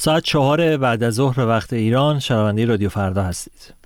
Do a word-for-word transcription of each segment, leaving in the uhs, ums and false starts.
ساعت چهار بعد از ظهر به وقت ایران شنونده رادیو فردا هستید.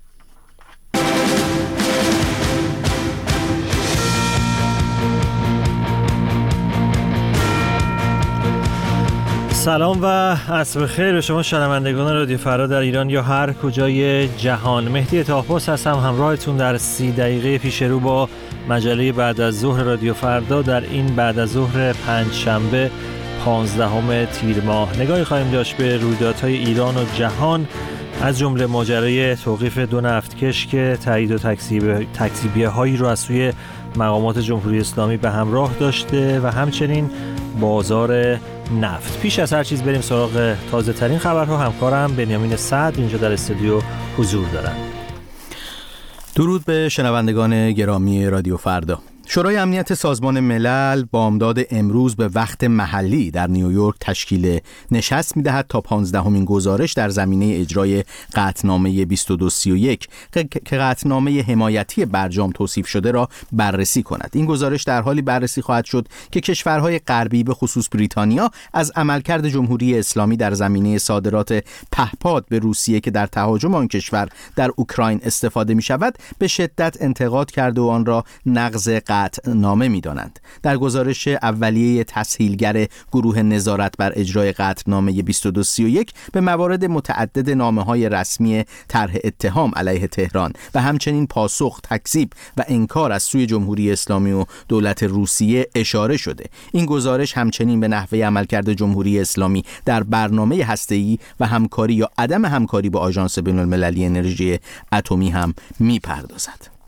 سلام و عصر خیر به شما شنوندگان رادیو فردا در ایران یا هر کجای جهان. مهدی طاهپاس هستم همراهتون در سی دقیقه پیش رو با مجله بعد از ظهر رادیو فردا در این بعد از ظهر پنج شنبه پانزدهم تیر ماه. نگاهی خواهیم داشت به رویدادهای ایران و جهان، از جمله ماجرای توقیف دو نفتکش که تایید و تکذیبیه هایی رو از سوی مقامات جمهوری اسلامی به همراه داشته و همچنین بازار نفت. پیش از هر چیز بریم سراغ تازه ترین خبرها. همکارم بنیامین سعد اینجا در استودیو حضور دارن. درود به شنوندگان گرامی رادیو فردا. شورای امنیت سازمان ملل بامداد امروز به وقت محلی در نیویورک تشکیل نشست می‌دهد تا پانزدهمین گزارش در زمینه اجرای قطعنامه بیست و دو سی و یک که قطعنامه حمایتی برجام توصیف شده را بررسی کند. این گزارش در حالی بررسی خواهد شد که کشورهای غربی به خصوص بریتانیا از عملکرد جمهوری اسلامی در زمینه صادرات پهپاد به روسیه که در تهاجم آن کشور در اوکراین استفاده می‌شود به شدت انتقاد کرده و آن را نقض قطعنامه می‌دانند. در گزارش اولیه تسهیلگر گروه نظارت بر اجرای قطعنامه بیست و دو سی و یک به موارد متعدد نامه‌های رسمی طرح اتهام علیه تهران و همچنین پاسخ، تکذیب و انکار از سوی جمهوری اسلامی و دولت روسیه اشاره شده. این گزارش همچنین به نحوه عملکرد جمهوری اسلامی در برنامه هسته‌ای و همکاری یا عدم همکاری با آژانس بین‌المللی انرژی اتمی هم می‌پردازد.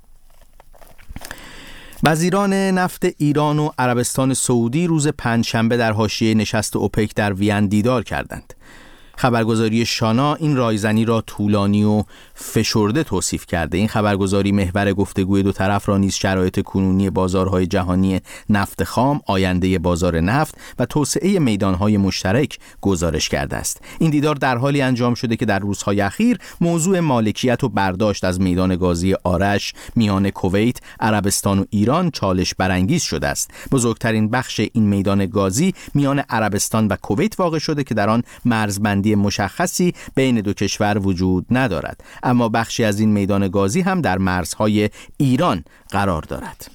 وزیران نفت ایران و عربستان سعودی روز پنجشنبه در حاشیه نشست اوپک در وین دیدار کردند. خبرگزاری شانا این رایزنی را طولانی و فشرده توصیف کرده. این خبرگزاری محور گفتگوی دو طرف را نیز شرایط کنونی بازارهای جهانی نفت خام، آینده بازار نفت و توسعه میدانهای مشترک گزارش کرده است. این دیدار در حالی انجام شده که در روزهای اخیر موضوع مالکیت و برداشت از میدان گازی آرش میان کویت، عربستان و ایران چالش برانگیز شده است. بزرگترین بخش این میدان گازی میان عربستان و کویت واقع شده که در آن مرزبندی مشخصی بین دو کشور وجود ندارد، اما بخشی از این میدان گازی هم در مرزهای ایران قرار دارد.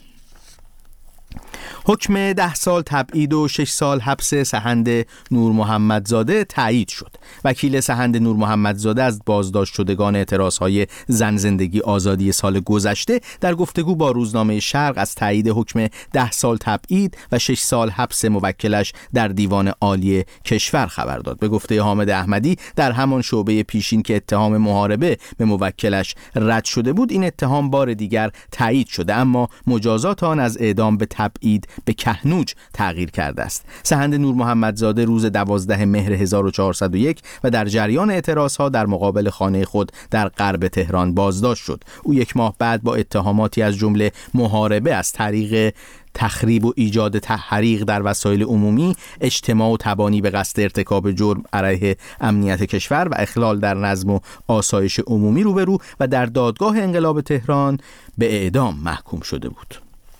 حکم ده سال تبعید و شش سال حبس سحند نور محمدزاده تایید شد. وکیل سحند نور محمدزاده از بازداشت شدگان اعتراضهای زن زندگی آزادی سال گذشته در گفتگو با روزنامه شرق از تایید حکم ده سال تبعید و شش سال حبس موکلش در دیوان عالی کشور خبر داد. به گفته حامد احمدی در همان شعبه پیشین که اتهام محاربه به موکلش رد شده بود، این اتهام بار دیگر تایید شده، اما مجازات آن از اعدام به تبعید به کهنوج تغییر کرده است. سحند نور محمدزاده روز دوازده مهر هزار و چهارصد و یک و در جریان اعتراضها در مقابل خانه خود در غرب تهران بازداشت شد. او یک ماه بعد با اتهاماتی از جمله محاربه از طریق تخریب و ایجاد تحریق در وسایل عمومی، اجتماع و تبانی به قصد ارتکاب جرم علیه امنیت کشور و اخلال در نظم و آسایش عمومی روبرو و در دادگاه انقلاب تهران به اعدام محکوم شده بود.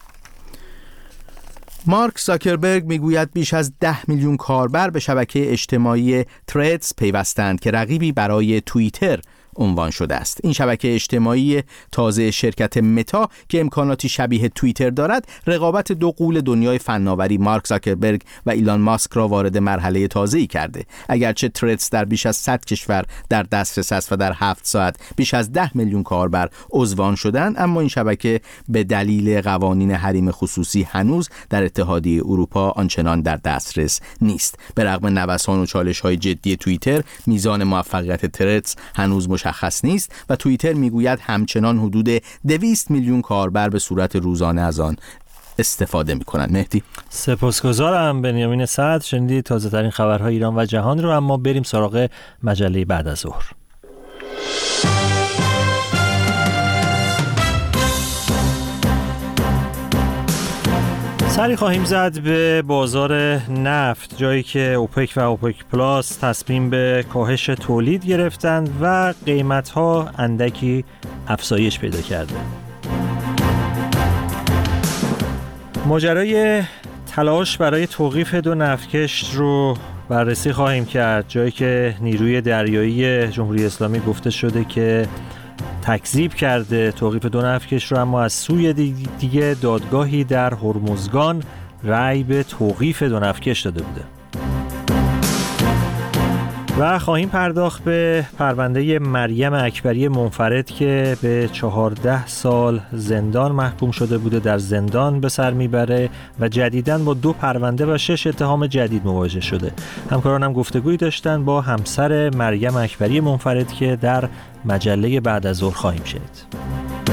مارک زاکربرگ میگوید بیش از ده میلیون کاربر به شبکه اجتماعی تردز پیوستند که رقیبی برای توییتر عنوان شده است. این شبکه اجتماعی تازه شرکت متا که امکاناتی شبیه توییتر دارد، رقابت دو غول دنیای فناوری مارک زاکربرگ و ایلان ماسک را وارد مرحله تازه‌ای کرده. اگرچه تردز در بیش از صد کشور در دسترس است و در هفت ساعت بیش از ده میلیون کاربر عضو شدند، اما این شبکه به دلیل قوانین حریم خصوصی هنوز در اتحادیه اروپا آنچنان در دسترس نیست. به رغم نوسان و چالش‌های جدی توییتر، میزان موفقیت تردز هنوز مشخص نیست و توییتر میگوید همچنان حدود دویست میلیون کاربر به صورت روزانه از آن استفاده میکنند. مهدی سپاسگزارم. بنیامین سعد. شنیدید تازه ترین خبرهای ایران و جهان رو، اما بریم سراغ مجله بعد از ظهر. سری خواهیم زد به بازار نفت، جایی که اوپک و اوپک پلاس تصمیم به کاهش تولید گرفتند و قیمت‌ها اندکی افزایش پیدا کرده. ماجرای تلاش برای توقیف دو نفتکش رو بررسی خواهیم کرد، جایی که نیروی دریایی جمهوری اسلامی گفته شده که تکذیب کرده توقیف دو نفتکش رو، اما از سوی دیگه دادگاهی در هرمزگان رأی به توقیف دو نفتکش داده بوده. و خواهیم پرداخت به پرونده مریم اکبری منفرد که به چهارده سال زندان محکوم شده بوده، در زندان به سر میبره و جدیداً با دو پرونده و شش اتهام جدید مواجه شده. همکارانم گفتگویی داشتن با همسر مریم اکبری منفرد که در مجله بعد از ظهر خواهیم شنید.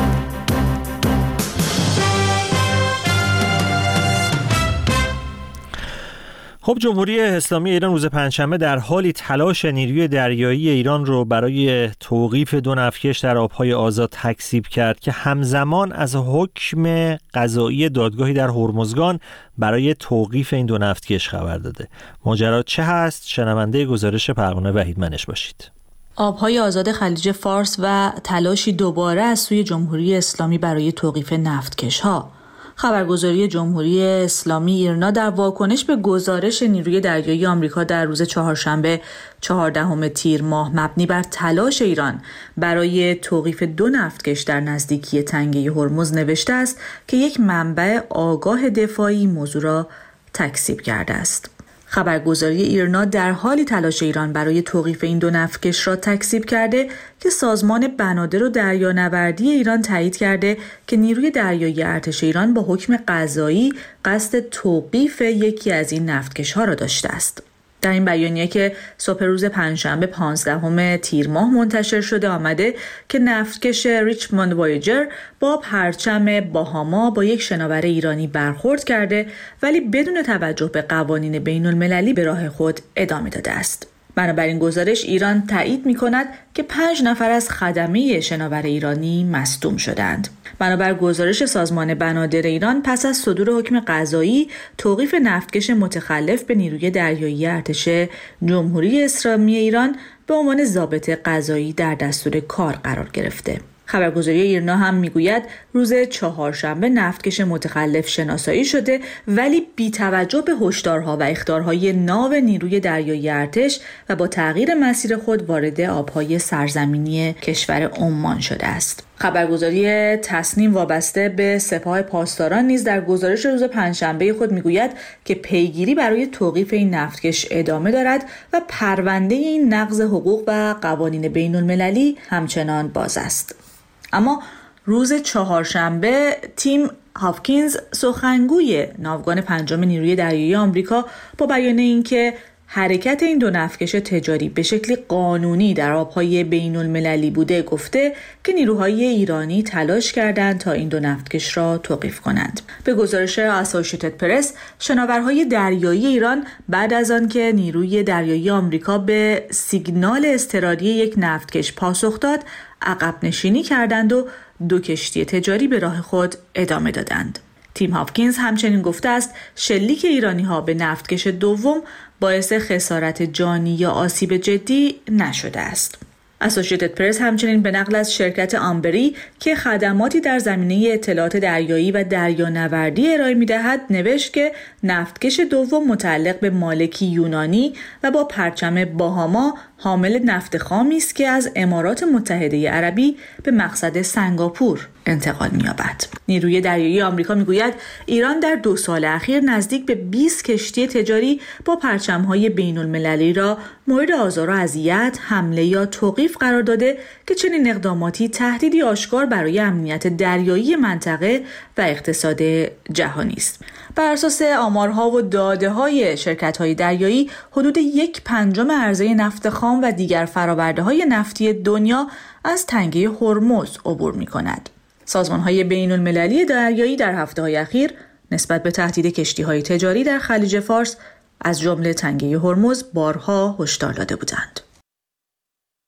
خب جمهوری اسلامی ایران روز پنجشنبه در حالی تلاش نیروی دریایی ایران رو برای توقیف دو نفتکش در آبهای آزاد تکذیب کرد که همزمان از حکم قضایی دادگاهی در هرمزگان برای توقیف این دو نفتکش خبر داده. ماجرا چه هست؟ شنونده گزارش پروانه وحیدمنش باشید. آبهای آزاد خلیج فارس و تلاشی دوباره از سوی جمهوری اسلامی برای توقیف نفتکش‌ها. خبرگزاری جمهوری اسلامی ایرنا در واکنش به گزارش نیروی دریایی آمریکا در روز چهارشنبه چهاردهم تیر ماه مبنی بر تلاش ایران برای توقیف دو نفتکش در نزدیکی تنگه هرمز نوشته است که یک منبع آگاه دفاعی موضوع را تکذیب کرده است. خبرگزاری ایرنا در حالی تلاش ایران برای توقیف این دو نفتکش را تکذیب کرده که سازمان بنادر و دریانوردی ایران تایید کرده که نیروی دریایی ارتش ایران با حکم قضایی قصد توقیف یکی از این نفتکش‌ها را داشته است. در این بیانیه که صبح روز پنجشنبه پانزدهم تیر ماه منتشر شده آمده که نفتکش ریچموند وایجر با پرچم باهاما با یک شناور ایرانی برخورد کرده ولی بدون توجه به قوانین بین المللی به راه خود ادامه داده است. بنابراین گزارش ایران تایید می کند که پنج نفر از خدمه شناور ایرانی مصدوم شدند. بنابر گزارش سازمان بنادر ایران پس از صدور حکم قضایی توقیف نفتکش متخلف به نیروی دریایی ارتش جمهوری اسلامی ایران به عنوان ضابط قضایی در دستور کار قرار گرفته. خبرگزاری ایرنا هم میگوید روز چهارشنبه نفتکش متخلف شناسایی شده ولی بی توجه به هشدارها و اخطارهای ناو نیروی دریایی ارتش و با تغییر مسیر خود وارد آبهای سرزمینی کشور عمان شده است. خبرگزاری تصنیم وابسته به سپاه پاسداران نیز در گزارش روز پنجشنبه خود میگوید که پیگیری برای توقیف این نفتکش ادامه دارد و پرونده این نقض حقوق و قوانین بین المللی همچنان باز است. اما روز چهارشنبه تیم هاپکینز سخنگوی ناوگان پنجم نیروی دریایی آمریکا با بیان اینکه حرکت این دو نفتکش تجاری به شکلی قانونی در آبهای بین المللی بوده گفته که نیروهای ایرانی تلاش کردند تا این دو نفتکش را توقیف کنند. به گزارش اسوسییتد پرس، شناورهای دریایی ایران بعد از آن که نیروی دریایی آمریکا به سیگنال اضطراری یک نفتکش پاسخ داد، عقب نشینی کردند و دو کشتی تجاری به راه خود ادامه دادند. تیم هاپکینز همچنین گفته است شلیک ایرانی‌ها به نفتکش دوم باعث خسارت جانی یا آسیب جدی نشده است. اسوسییتد پرس همچنین به نقل از شرکت آمبری که خدماتی در زمینه اطلاعات دریایی و دریانوردی ارائه می‌دهد نوشت که نفتکش دوم متعلق به مالکی یونانی و با پرچم باهاما حامل نفت خامی است که از امارات متحده عربی به مقصد سنگاپور انتقال می‌یابد. نیروی دریایی آمریکا میگوید ایران در دو سال اخیر نزدیک به بیست کشتی تجاری با پرچم‌های بین‌المللی را مورد آزار و اذیت، حمله یا توقیف قرار داده که چنین اقداماتی تهدیدی آشکار برای امنیت دریایی منطقه و اقتصاد جهانی است. بر اساس آمارها و داده‌های شرکت‌های دریایی، حدود یک پنجم عرضه نفت خام و دیگر فرآورده‌های نفتی دنیا از تنگه هرمز عبور می‌کند. سازمان‌های بین‌المللی دریایی در هفته‌های اخیر نسبت به تهدید کشتی‌های تجاری در خلیج فارس از جمله تنگه هرمز بارها هشدار داده بودند.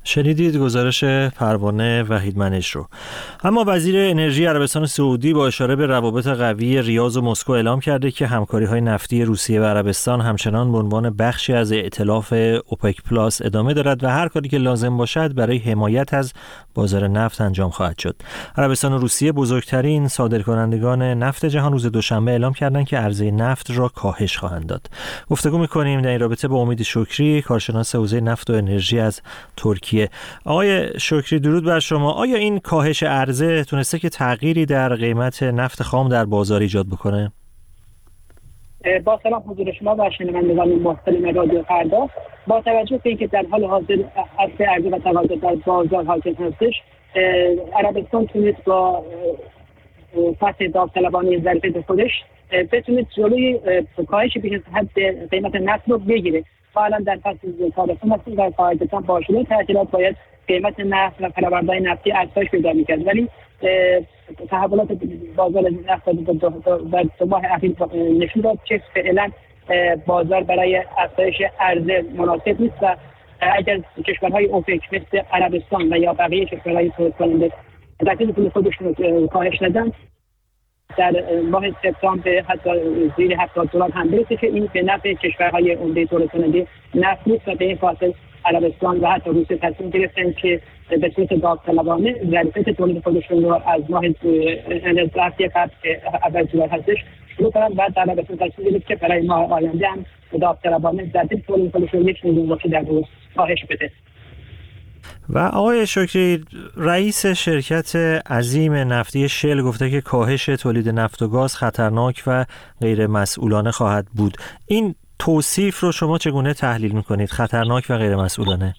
شنیدید گزارش پروانه وحیدمنش رو. اما وزیر انرژی عربستان سعودی با اشاره به روابط قوی ریاض و مسکو اعلام کرده که همکاری‌های نفتی روسیه و عربستان همچنان به عنوان بخشی از ائتلاف اوپک پلاس ادامه دارد و هر کاری که لازم باشد برای حمایت از بازار نفت انجام خواهد شد. عربستان و روسیه بزرگترین صادرکنندگان نفت جهان روز دوشنبه اعلام کردند که عرضه نفت را کاهش خواهند داد. گفتگو می‌کنیم در این رابطه با امید شکری، کارشناس حوزه نفت و انرژی از ترکیه. آقای شکری درود بر شما. آیا این کاهش عرضه تونسته که تغییری در قیمت نفت خام در بازار ایجاد بکنه؟ با سلام حضور شما و شنوندگان محترم رادیو فردا. با توجه به اینکه در حال حاضر اصل عرضه و تقاضا در بازار حاکم هستش، عربستان تونست با فتح داوطلبانه ظریف خودش بتونه جلوی کاهش بیش از حد قیمت نفت رو بگیره. حالا در فصل تابستون هستیم و قاعدتا با شروع تعطیلات باید قیمت نفت و فرآوردهای نفتی افزایش پیدا می‌کرد، ولی تحولات بازار نفت در دو ماه اخیر نشون داد که فعلا بازار برای افزایش عرضه مناسب نیست و اگر کشورهای اوپک مثل عربستان و یا بقیه کشورهای تولید کننده تاکید پول خودشون کاهش ندن، در ماه سپتامبر حتی زیر هفتاد دلار هم برسه که این به نفع کشورهای عمده تولید کننده نفت نیست و به این خاطر عربستان و حتی روسیه تصمیم گرفتن که به صورت داوطلبانه ظرفیت تولید خودشون رو از ماه هفته قبل که اول جولای هستش شروع کنن و در عربستان تصمیم گرفت که برای ماه آینده هم داوطلبانه ظرفیت تولید خودشون یک میلیون باشی در روز کاهش بده. و آقای شکری، رئیس شرکت عظیم نفتی شل گفته که کاهش تولید نفت و گاز خطرناک و غیر مسئولانه خواهد بود. این توصیف رو شما چگونه تحلیل میکنید؟ خطرناک و غیر مسئولانه؟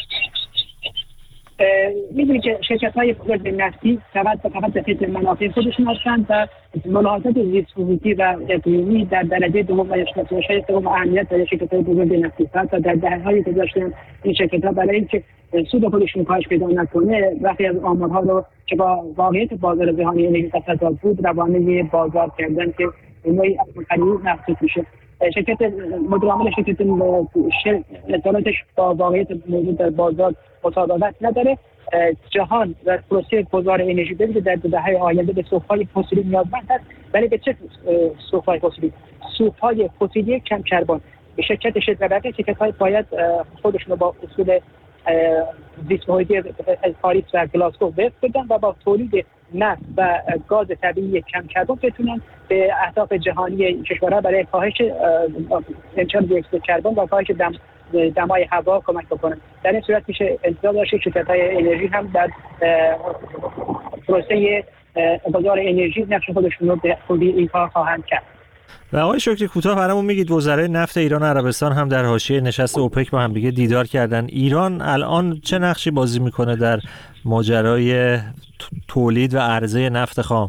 میدونید که شرکت‌های بزرگ نفتی فقط فقط به فکر منافع خودشون هستند و ملاحظات زیست‌محیطی و اقلیمی در درجه دوم و شرکت‌های سوم اهمیت داره. شرکت‌های بزرگ نفتی تا در دهه‌های گذشته این شرکت‌ها برای اینکه سود خودشون کاهش پیدا نکنه وقتی از آمارها رو که با واقعیت بازار جهانی انرژی تضاد بود روانه بازار کردن که نوعی خرید نفت میشه. شرکت مدیر عامل شرکت اطلاعاتش با واقعیت موجود در بازار مطابقت نداره. جهان و پروسه گذار انرژی ببینید در دو دهه آینده به سوخت‌های فسیلی نیازمند است، ولی به چه سوخت‌های فسیلی؟ سوخت‌های فسیلی کم کربن. شرکت شرکت و بقیه شرکت‌های باید خودشون رو با اصول زیست محیطی پاریس و گلاسگو وفق بدن و با تولید نفت و گاز طبیعی کم کربن بتونن به اهداف جهانی کشورها برای کاهش انتشار دی اکسید کربن و کاهش دم دمای هوا کمک بکنن. در این صورت میشه انتظار داشت شرکت‌های انرژی هم در پروسه بازار انرژی نقش خودشون رو به خوبی ایفا خواهند کرد. و آقای شکری کوتاه برامون میگید وزرای نفت ایران و عربستان هم در حاشیه نشست اوپک با هم دیگه دیدار کردن. ایران الان چه نقشی بازی میکنه در ماجرای تولید و عرضه نفت خام؟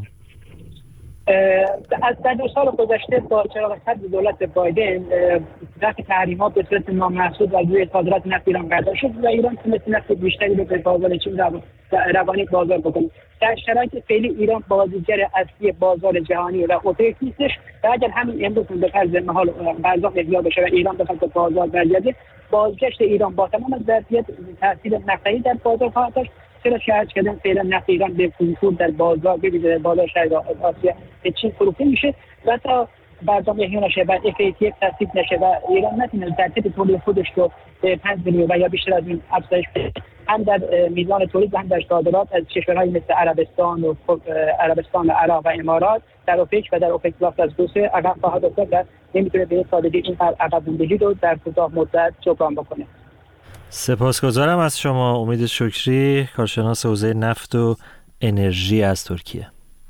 از در دو سال گذشته با چراغ سبز دولت بایدن رفع تحریمات به صورت نامحسود و روی صادرات نفت ایران برداشت شد و ایران تونست نفت بیشتری رو به بازار چین روانی بازار بکنه. در شرایط فعلی ایران بازیگر اصلی بازار جهانی و اوپک نیستش و اگر همین امروز به فرض محال بازار احیا بشه و ایران بخواد به بازار برگرده، بازگشت ایران با تمام ظرفیت تاثیر نفتی در بازار خواهد داشت. چرا شرط کردن فعلا نفت ایران به فروش در بازار ببینید بازار شرق آسیا به چین فروخته میشه و تا برنامه احیا نشه و اف ای تی تصدیق نشه و ایران نتونه ظرفیت تولید خودش رو به پنج میلیون و یا بیشتر از این افزایش بده، هم در میزان تولید و هم در صادرات از کشورهای مثل عربستان و عربستان و عراق و امارات در اوپک و در اوپک پلاس از روسیه عقب خواهد افتاد و نمیتونه به سادگی این عقب موندگی رو در کوتاه مدت جبران بکنه. سپاسگزارم از شما. امید شکری، کارشناس حوزه نفت و انرژی از ترکیه.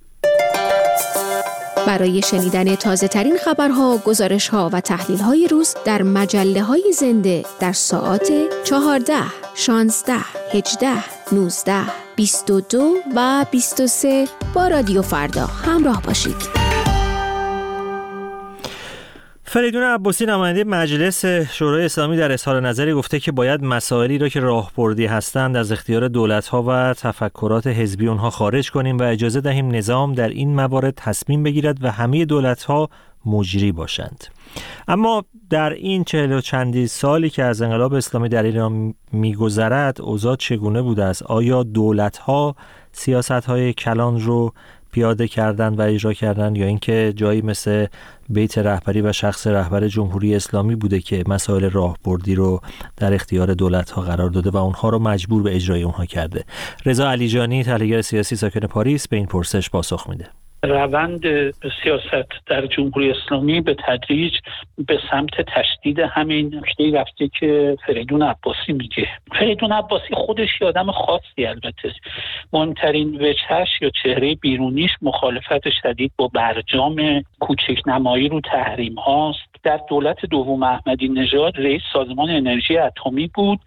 برای شنیدن تازه ترین خبرها، گزارش‌ها و تحلیل‌های روز در مجله‌های زنده در ساعات چهارده، شانزده، هجده، نوزده، بیست و دو و بیست و سه با رادیو فردا همراه باشید. فریدون عباسی نماینده مجلس شورای اسلامی در اظهار نظری گفته که باید مسائلی را که راهبردی هستند از اختیار دولت‌ها و تفکرات حزبی اونها خارج کنیم و اجازه دهیم نظام در این موارد تصمیم بگیرد و همه دولت‌ها مجری باشند. اما در این چهل و چندی سالی که از انقلاب اسلامی در ایران می‌گذرد اوضاع چگونه بوده است؟ آیا دولت‌ها سیاست‌های کلان رو پیاده کردن و اجرا کردن یا اینکه جایی مثل بیت رهبری و شخص رهبر جمهوری اسلامی بوده که مسائل راهبردی رو در اختیار دولت‌ها قرار داده و اونها رو مجبور به اجرای اونها کرده؟ رضا علیجانی تحلیلگر سیاسی ساکن پاریس به این پرسش پاسخ میده. روند سیاست در جمهوری اسلامی به تدریج به سمت تشدید همین نکته‌ای رفته که فریدون عباسی میگه. فریدون عباسی خودش یه آدم خاصی، البته مهمترین وجهش یا چهره بیرونیش مخالفت شدید با برجام کوچک نمایی رو تحریم هاست. در دولت دوم احمدی نژاد رئیس سازمان انرژی اتمی بود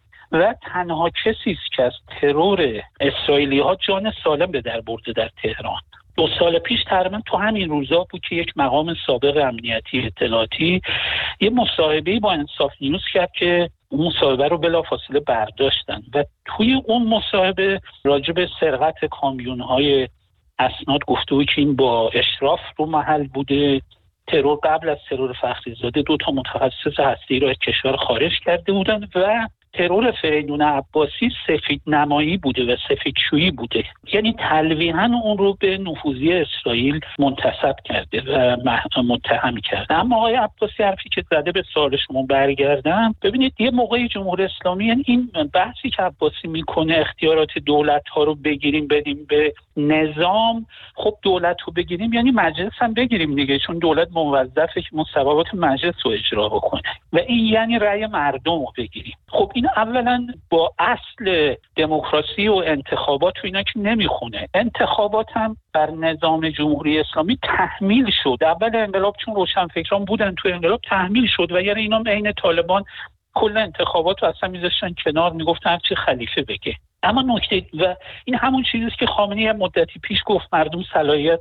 و تنها کسی است که از ترور اسرائیلی‌ها جان سالم به در برده در تهران. دو سال پیش تقریبا تو همین روزا بود که یک مقام سابق امنیتی اطلاعاتی یه مصاحبه‌ای با انصاف نیوز کرد که اون مصاحبه رو بلافاصله برداشتن و توی اون مصاحبه راجع به سرقت کامیون‌های اسناد گفته بود که این با اشراف رو محل بوده. ترور قبل از ترور فخریزاده دو تا متخصص هسته‌ای رو از کشور خارج کرده بودن و ترور فریدون عباسی سفید نمایی بوده و سفیدشویی بوده، یعنی تلویحاً اون رو به نفوذی اسرائیل منتسب کرده و متهم کرده. اما آقای عباسی حرفی که زده به سوال شما برگردم، ببینید یه موقعی جمهوری اسلامی، یعنی این بحثی که عباسی میکنه اختیارات دولت ها رو بگیریم بدیم به نظام، خب دولت رو بگیریم یعنی مجلس هم بگیریم دیگه، چون دولت موظفه که مصوبات مجلس رو اجرا بکنه و این یعنی رأی مردم رو بگیریم. خب این اولا با اصل دموکراسی و انتخابات و اینا که نمیخونه. انتخابات هم بر نظام جمهوری اسلامی تحمیل شد. اول انقلاب چون روشنفکران بودن تو انقلاب تحمیل شد و یعنی اینا عین طالبان کل انتخابات رو اصلا میذاشتن کنار، میگفتن هر چی خلیفه بگه. اما نکته و این همون چیزیست که خامنه‌ای مدتی پیش گفت مردم صلاحیت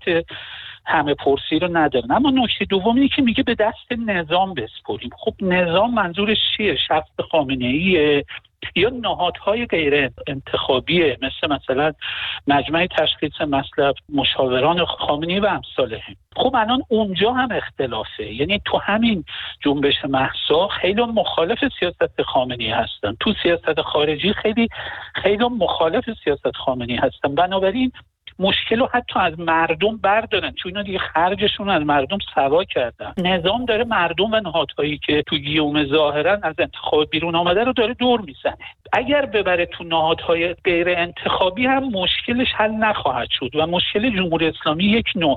همه پرسی رو ندارن. اما نکته دوم اینه که میگه به دست نظام بسپریم. خب نظام منظورش چیه؟ شخص خامنه‌ایه یا نهادهای غیر انتخابیه مثل مثلا مجمع تشخیص مصلحت، مشاوران خامنه‌ای و امثاله. خب الان اونجا هم اختلافه، یعنی تو همین جنبش مهسا خیلی مخالف سیاست خامنه‌ای هستن، تو سیاست خارجی خیلی خیلی مخالف سیاست خامنه‌ای هستن. بنابراین مشکل رو حتی از مردم بردارن، چون اینا دیگه خرجشون از مردم سوا کردن. نظام داره مردم و نهادهایی که تو گیوم ظاهرا از انتخاب بیرون آمده رو داره دور میزنه. اگر ببره تو نهادهای غیر انتخابی هم مشکلش حل نخواهد شد و مشکل جمهوری اسلامی یک نوع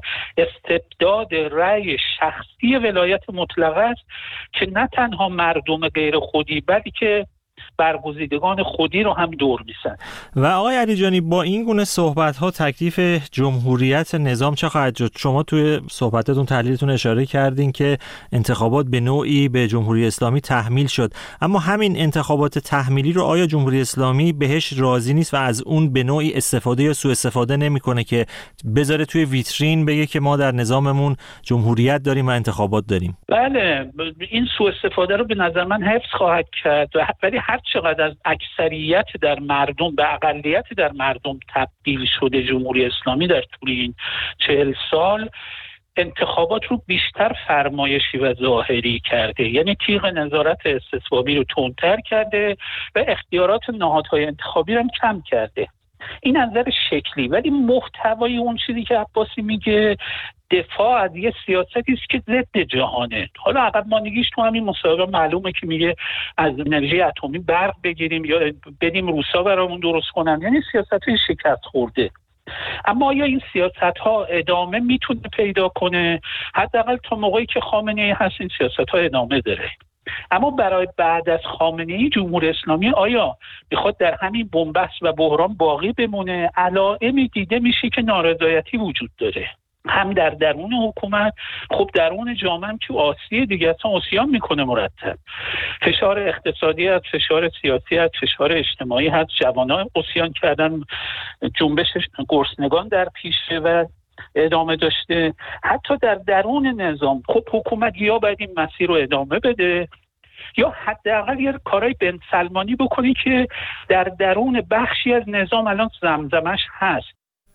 استبداد رأی شخصی ولایت مطلقه است که نه تنها مردم غیر خودی بلکه برگزیدگان خودی رو هم دور میزنه. و آقای علیجانی با این گونه صحبت ها تکلیف جمهوریت نظام چه خواهد شد؟ شما توی صحبتتون تحلیلتون اشاره کردین که انتخابات به نوعی به جمهوری اسلامی تحمیل شد، اما همین انتخابات تحمیلی رو آیا جمهوری اسلامی بهش راضی نیست و از اون به نوعی استفاده یا سوء استفاده نمیکنه که بذاره توی ویترین بگه که ما در نظاممون جمهوریت داریم و انتخابات داریم؟ بله، این سوء استفاده رو به نظر من حفظ خواهد کرد، ولی هر چقدر از اکثریت در مردم به اقلیت در مردم تبدیل شده جمهوری اسلامی در طول این چهل سال، انتخابات رو بیشتر فرمایشی و ظاهری کرده، یعنی تیغ نظارت استصوابی رو تندتر کرده و اختیارات نهادهای انتخابی رو هم کم کرده. این از نظر شکلی، ولی محتوای اون چیزی که عباسی میگه دفاع از یه سیاستی است که ضد جهانه. حالا عقب ماندگیش تو همین مصاحبه معلومه که میگه از انرژی اتمی برق بگیریم یا بدیم روسا برامون درست کنن، یعنی سیاست‌های شکست خورده. اما آیا این سیاست‌ها ادامه میتونه پیدا کنه؟ حداقل تا موقعی که خامنه‌ای هست این سیاست‌ها ادامه داره. اما برای بعد از خامنه‌ای جمهوری اسلامی آیا میخواد در همین بنبست و بحران باقی بمونه؟ علائمی دیده میشه که نارضایتی وجود داره، هم در درون حکومت، خب درون جامعه هم که آسیه دیگه، اصلا آسیان میکنه مرتب. فشار اقتصادی هست، فشار سیاسی هست، فشار اجتماعی هست، جوانان آسیان کردن، جنبش گرسنگان در پیشه و ادامه داشته. حتی در درون نظام خب حکومت یا باید این مسیر رو ادامه بده یا حداقل یه کارهای بن سلمانی بکنی که در درون بخشی از نظام الان زمزمش هست.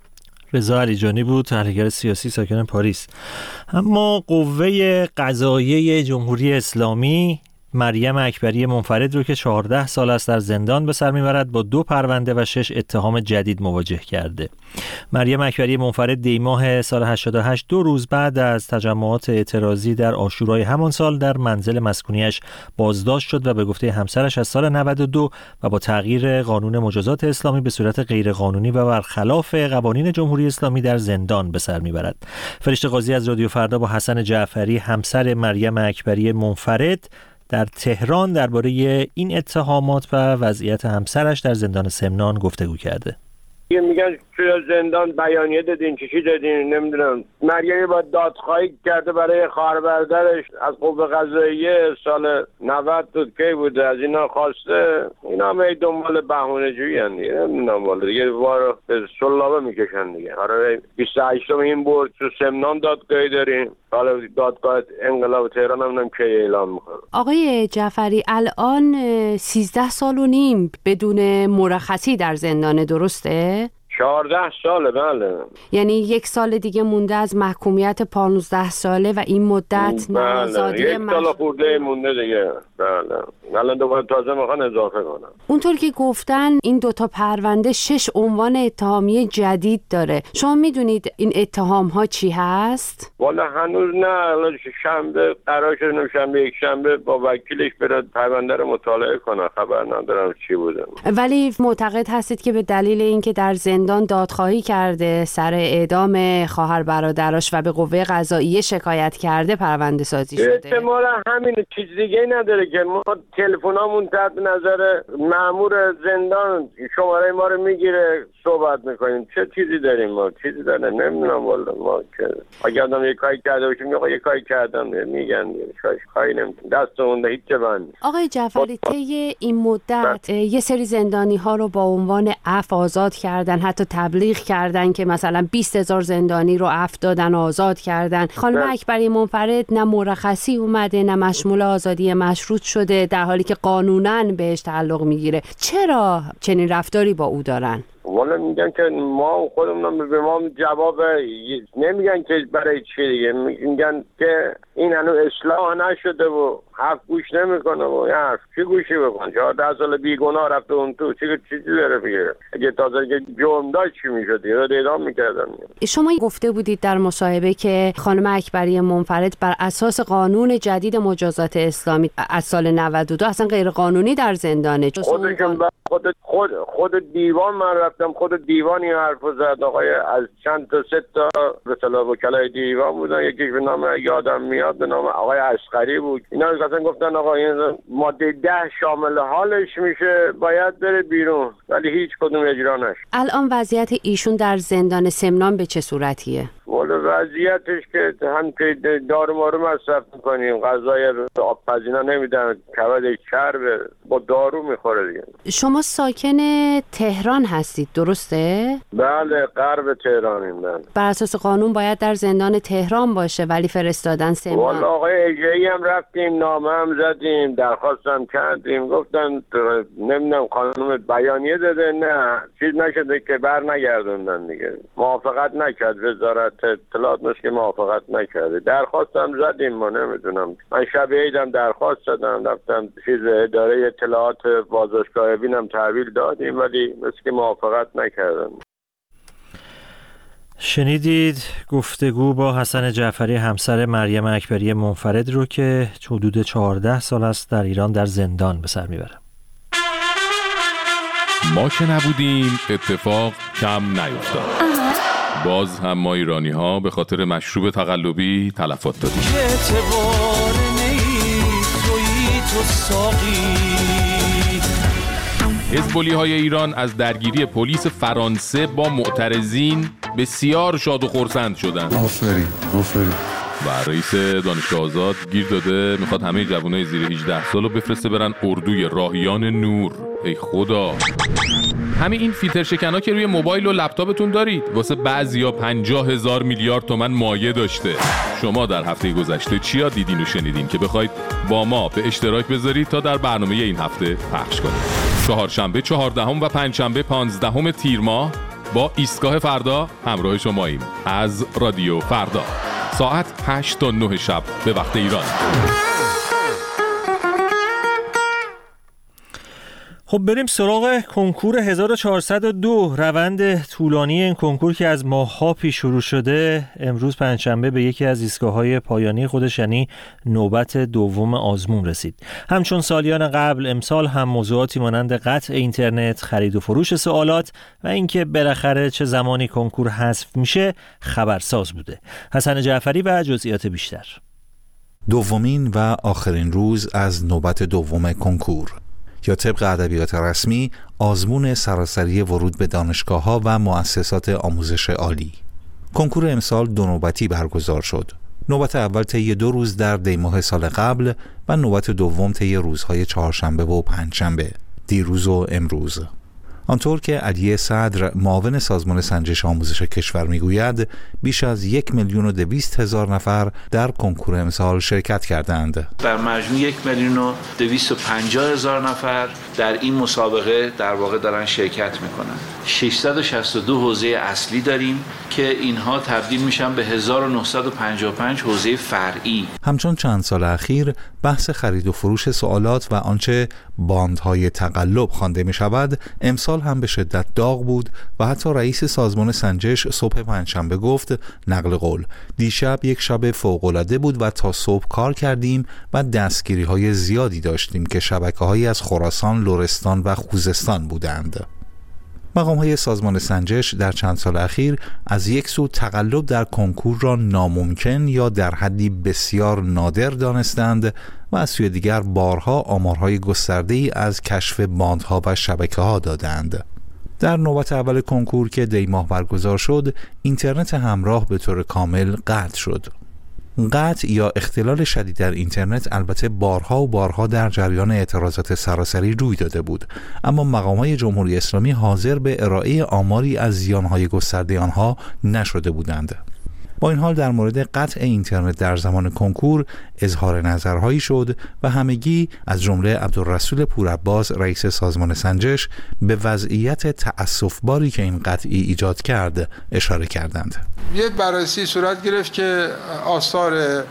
رضا علیجانی بود، تحلیلگر سیاسی ساکن پاریس. اما قوه قضاییه جمهوری اسلامی مریم اکبری منفرد رو که چهارده سال است در زندان به سر میبرد با دو پرونده و شش اتهام جدید مواجه کرده. مریم اکبری منفرد دی ماه سال هشتاد و هشت دو روز بعد از تجمعات اعتراضی در عاشورای همان سال در منزل مسکونیش بازداشت شد و به گفته همسرش از سال نود و دو و با تغییر قانون مجازات اسلامی به صورت غیرقانونی و برخلاف قوانین جمهوری اسلامی در زندان به سر میبرد. فرشته قاضی از رادیو فردا با حسن جعفری همسر مریم اکبری منفرد در تهران درباره این اتهامات و وضعیت همسرش در زندان سمنان گفتگو کرده. میگن توی زندان بیانیه دادین، چی دادین نمیدونم. مریم با دادخواهی کرده برای خواهر برادرش از قوه قضاییه سال نود بود که بوده از اینا خواسته. اینا هم دنبال بهونه جویی ان دیگه، نمیدونم والا دیگه وارو به سلابه میکشن دیگه. آره بیست و هشتم این برد تو سمنان دادگاهی داریم، حالا دادگاه انقلاب تهران هم نم که اعلام میکنه. آقای جعفری الان سیزده سال و نیم بدون مرخصی در زندان، درسته؟ چهارده ساله بله. یعنی یک سال دیگه مونده از محکومیت پانزده ساله و این مدت بله. آزادی یک مش... سال خورده مونده دیگه. بله. الان دوباره تازه میخوان اضافه کنن. اونطور که گفتن این دوتا پرونده شش عنوان اتهامی جدید داره. شما میدونید این اتهام ها چی هست؟ والا هنوز نه. الان شنبه قرار شده شنبه یک شنبه با وکیلش بره پرونده رو مطالعه کنه. خبر ندارم چی بوده. ولی معتقد هستید که به دلیل اینکه در زندان دادخواهی کرده سر اعدام خواهر برادراش و به قوه قضاییه شکایت کرده پرونده سازی شده؟ احتمالا همین، چیز دیگه نداره که ما تلفنامون تحت نظر مأمور زندان شماره ما رو میگیره صحبت میکنیم. چه چیزی داریم ما؟ چیزی داره نمیدونم والا. ما که اگه آدم یک کاری کرده باشیم میگه یک کاری کردم میگن کاری نمیتونم دستمون هیچ چه بند. آقای جعفری طی این مدت یه سری زندانی ها رو با عنوان عفو آزاد کردن، حتی تبلیغ کردن که مثلا بیست هزار زندانی رو عفو دادن آزاد کردن. خانم اکبری منفرد نه مرخصی اومده نه مشمول آزادی مشروط شده، در حالی که قانوناً بهش تعلق میگیره. چرا چنین رفتاری با او دارن؟ والا میگن که ما خودمون به ما جواب نمیگن که برای چی دیگه. میگن که این هنوز اصلاح نشده و حرف گوش نمیکنه و حرف چی گوشی بکن؟ چهارده سال بیگناه رفته اون تو چی چیزی داره بگه؟ اگه تازه که جرم داشت چی میشد؟ یا اعدام میکردن. شما گفته بودید در مصاحبه که خانم اکبری منفرد بر اساس قانون جدید مجازات اسلامی از سال نود و دو اصلا غیر قانونی در زندانه. خودشون خود خود خود دیوان من رفتم، خود دیوانی حرفو زد. آقای از چند تا سه تا به اصطلاح وکلای دیوان بودن، یکی به نام یادم میاد به نام آقای عسقری بود. اینا اصلا گفتن آقا این ماده ده شامل حالش میشه باید بره بیرون، ولی هیچ کدوم اجرا نشد. الان وضعیت ایشون در زندان سمنان به چه صورتیه؟ والا وضعیتش که هم که دارو مارو مصرف میکنیم، غذای آبپزینا نمیدن، کبد چرب با دارو میخوره دیگه. شما ساکن تهران هستید درسته؟ بله غرب تهرانیم. بله. بر اساس قانون باید در زندان تهران باشه ولی فرستادن سمنان. والا آقای اجرایی هم رفتیم، نامه هم زدیم، درخواست هم کردیم، گفتن نمیدونم خانم بیانیه داده نه چیز نشده که بر نگردوندن دیگه. موافقت نکرد وزارت اطلاعات نش که موافقت نکرده. درخواست هم زدیم، ما نمیدونم. من شب عیدم درخواست دادم، رفتم چیز اداره اطلاعات بازداشتگاه بینم تحویل دادیم ولی مثل که موافقت نکردن. شنیدید گفتگو با حسن جعفری همسر مریم اکبری منفرد رو که حدود چهارده سال است در ایران در زندان به سر میبره. ما که نبودیم اتفاق کم نیفتاد. باز هم ما ایرانی ها به خاطر مشروب تقلبی تلفات دادیم. حزبولی های ایران از درگیری پلیس فرانسه با معترضین بسیار شاد و خرسند شدند. آفرین آفرین و رئیس دانشگاه آزاد گیر داده میخواد همه جوانای زیر هجده سال رو بفرسته برن اردوی راهیان نور. ای خدا، همین این فیلتر شکنا که روی موبایل و لپتاپتون دارید واسه بعضیا پنجاه هزار میلیارد تومن مایه داشته. شما در هفته گذشته چیا دیدین و شنیدین که بخواید با ما به اشتراک بذارید تا در برنامه این هفته پخش کنید؟ چهارشنبه چهاردهم و پنجشنبه پانزدهم تیر ماه با ایستگاه فردا همراه شماییم از رادیو فردا ساعت هشت تا نه شب به وقت ایران. خب بریم سراغ کنکور هزار و چهارصد و دو. روند طولانی این کنکور که از ماه‌ها پیش شروع شده امروز پنجشنبه به یکی از ایستگاه‌های پایانی خودش یعنی نوبت دوم آزمون رسید. همچون سالیان قبل امسال هم موضوعاتی مانند قطع اینترنت، خرید و فروش سوالات و اینکه بالاخره چه زمانی کنکور حذف میشه خبرساز بوده. حسن جعفری و جزئیات بیشتر. دومین و آخرین روز از نوبت دوم کنکور یا طبق ادبیات رسمی آزمون سراسری ورود به دانشگاه‌ها و مؤسسات آموزش عالی. کنکور امسال دو نوبتی برگزار شد. نوبت اول طی دو روز در دی‌ماه سال قبل و نوبت دوم طی روزهای چهارشنبه و پنجشنبه، دیروز و امروز. آنطور که علی صدر معاون سازمان سنجش آموزش کشور میگوید بیش از یک میلیون و دویست هزار نفر در کنکور امسال شرکت کردند. در مجموع یک میلیون و دویست و پنجاه هزار نفر در این مسابقه در واقع دارن شرکت میکنن. ششصد و شصت و دو حوزه اصلی داریم که اینها تبدیل میشن به هزار و نهصد و پنجاه و پنج حوزه فرعی. همچون چند سال اخیر بحث خرید و فروش سوالات و آنچه باندهای تقلب خوانده می شود امسال هم به شدت داغ بود و حتی رئیس سازمان سنجش صبح پنجشنبه گفت نقل قول دیشب یک شب فوق‌العاده بود و تا صبح کار کردیم و دستگیری های زیادی داشتیم که شبکه هایی از خراسان، لرستان و خوزستان بودند. مقام‌های سازمان سنجش در چند سال اخیر از یک سو تقلب در کنکور را ناممکن یا در حدی بسیار نادر دانستند و از سوی دیگر بارها آمارهای گسترده‌ای از کشف باندها و شبکه‌ها دادند. در نوبت اول کنکور که دی ماه برگزار شد، اینترنت همراه به طور کامل قطع شد. قطع یا اختلال شدید در اینترنت البته بارها و بارها در جریان اعتراضات سراسری روی داده بود، اما مقامات جمهوری اسلامی حاضر به ارائه آماری از زیانهای گسترده آنها نشده بودند. با این حال در مورد قطع اینترنت در زمان کنکور اظهار نظرهایی شد و همگی از جمله عبدالرسول پورعباس رئیس سازمان سنجش به وضعیت تأسف‌باری که این قطعی ایجاد کرد اشاره کردند. یک بررسی صورت گرفت که آثار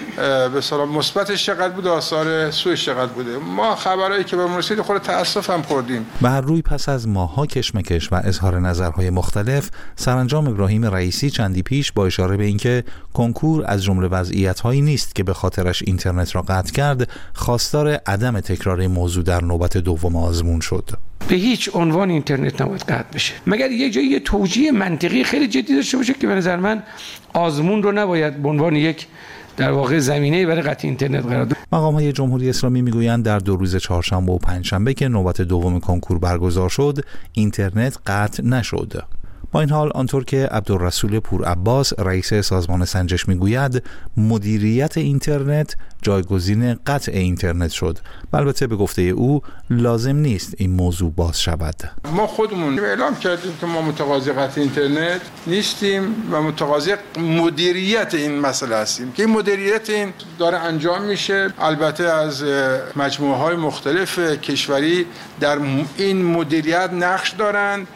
به اصطلاح مثبتش چقدر بود، آثار سوءش چقدر بوده. ما خبرایی که به ما رسید خود تأسف هم خوردیم. بر روی پس از ماه‌ها کشمکش و اظهار نظرهای مختلف، سرانجام ابراهیم رئیسی چندی پیش با اشاره به اینکه کنکور از جمله وضعیت‌هایی نیست که به خاطرش اینترنت را قطع کرد، خواستار عدم تکرار موضوع در نوبت دوم آزمون شد. به هیچ عنوان اینترنت نباید قطع بشه مگر یک جایی یه توجیه منطقی خیلی جدی داشته باشه که به نظر من آزمون رو نباید به عنوان یک در واقع زمینه برای قطع اینترنت قرار داد. مقام‌های جمهوری اسلامی میگویند در دو روز چهارشنبه و پنجشنبه که نوبت دوم کنکور برگزار شد، اینترنت قطع نشد. با این حال آنطور که عبدالرسول پورعباس رئیس سازمان سنجش میگوید مدیریت اینترنت جایگزین قطع اینترنت شد. البته به گفته او لازم نیست این موضوع باز شود. ما خودمون اعلام کردیم که ما متقاضی قطع اینترنت نیستیم و متقاضی مدیریت این مسئله هستیم که این مدیریت این داره انجام میشه. البته از مجموعه های مختلف کشوری در این مدیریت نقش دارند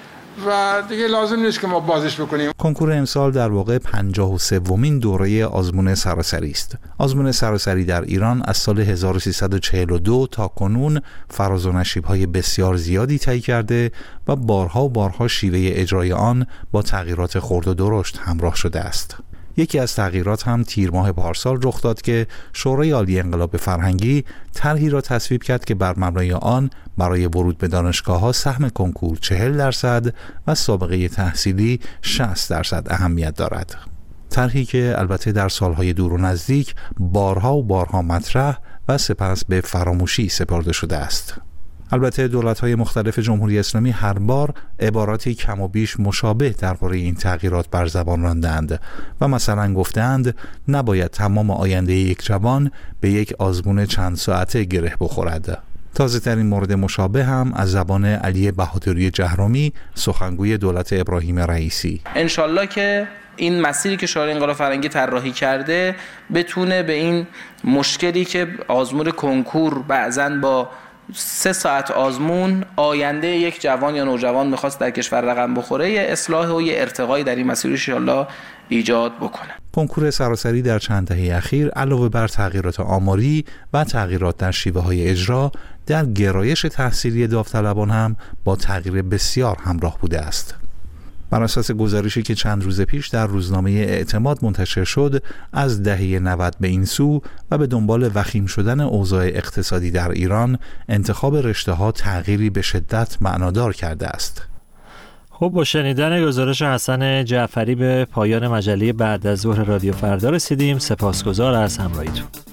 و دیگه لازم نیست که ما بازش بکنیم. کنکور امسال در واقع پنجاه و سومین دوره آزمون سراسری است. آزمون سراسری در ایران از سال هزار و سیصد و چهل و دو تا کنون فراز و نشیب‌های بسیار زیادی طی کرده و بارها و بارها شیوه اجرای آن با تغییرات خرد و درشت همراه شده است. یکی از تغییرات هم تیر ماه پارسال رخ داد که شورای عالی انقلاب فرهنگی طرحی را تصویب کرد که بر مبنای آن برای ورود به دانشگاه‌ها سهم کنکور چهل درصد و سابقه تحصیلی شصت درصد اهمیت دارد. طرحی که البته در سالهای دور و نزدیک بارها و بارها مطرح و سپس به فراموشی سپرده شده است. البته دولت‌های مختلف جمهوری اسلامی هر بار عباراتی کم و بیش مشابه درباره این تغییرات بر زبان راندند و مثلا گفتند نباید تمام آینده یک جوان به یک آزمون چند ساعته گره بخورد. تازه ترین مورد مشابه هم از زبان علی بهادری جهرمی، سخنگوی دولت ابراهیم رئیسی. انشالله که این مسیری که شورای انقلاب فرهنگی طراحی کرده بتونه به این مشکلی که آزمون کنکور بعضاً با سه ساعت آزمون آینده یک جوان یا نوجوان میخواست در کشور رقم بخوره، یه اصلاح و یه ارتقای در این مسیر انشالله ایجاد بکنه. کنکور سراسری در چند دهه اخیر علاوه بر تغییرات آماری و تغییرات در شیوه های اجرا در گرایش تحصیلی داوطلبان هم با تغییر بسیار همراه بوده است. بر اساس گزارشی که چند روز پیش در روزنامه اعتماد منتشر شد، از دهه نود به این سو و به دنبال وخیم شدن اوضاع اقتصادی در ایران، انتخاب رشته‌ها تغییری به شدت معنادار کرده است. خب با شنیدن گزارش حسن جعفری به پایان مجله بعد از ظهر رادیو فردا رسیدیم. سپاسگزار از همراهیتون.